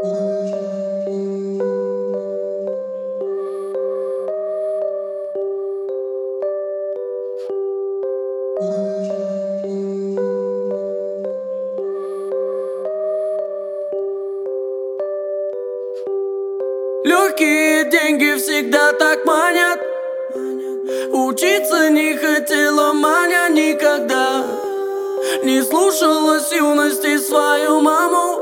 Легкие деньги всегда так манят. Учиться не хотела Маня никогда. Не слушалась юности свою маму.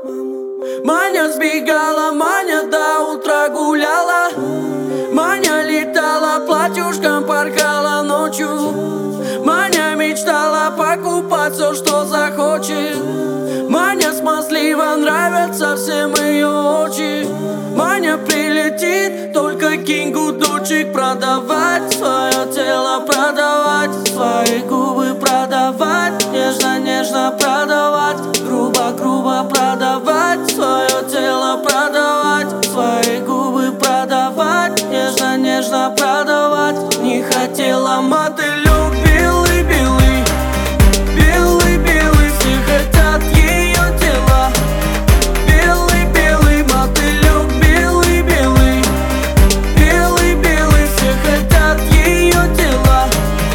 Маня сбегала, Маня до утра гуляла. Маня летала платьюшком, порхала ночью. Маня мечтала покупать все, что захочет. Маня смазливо, нравятся всем ее очи. Маня прилетит, только кинь гудочек. Продавать свое тело, продавать свои губы, продавать нежно-нежно, продавать грубо-грубо, продавать свое тело, продавать свои губы, продавать нежно-нежно, продавать. Не хотела мотылек белый-белый, белый-белый, все хотят ее тела. Белый-белый мотылек, белый-белый, белый-белый, все хотят ее тела.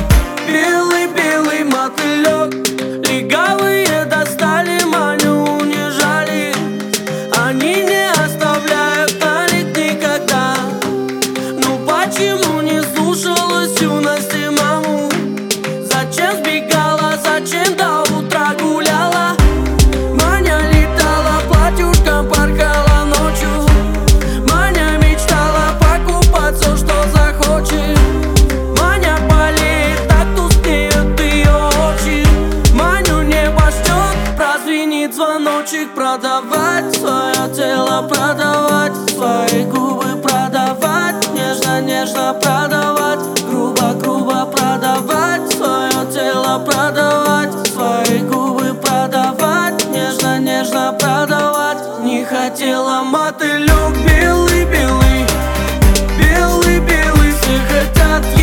Белый-белый мотылек. Легавые достали Маню, унижали. Они не оставляют налик никогда. Ну почему не слушалась юности маму? Зачем сбегала, зачем до утра гуляла? Маня летала платьюшком, порхала ночью. Маня мечтала покупать все, что захочет. Маня болеет, так тускнеют ее очи. Маню небо ждет, прозвенит звоночек. Продавать свое тело, продавать свои губы, продавать нежно-нежно, продавать грубо-грубо, продавать свое тело, продавать свои губы, продавать нежно-нежно, продавать. Не хотела мотылек белый-белый, белый-белый, все хотят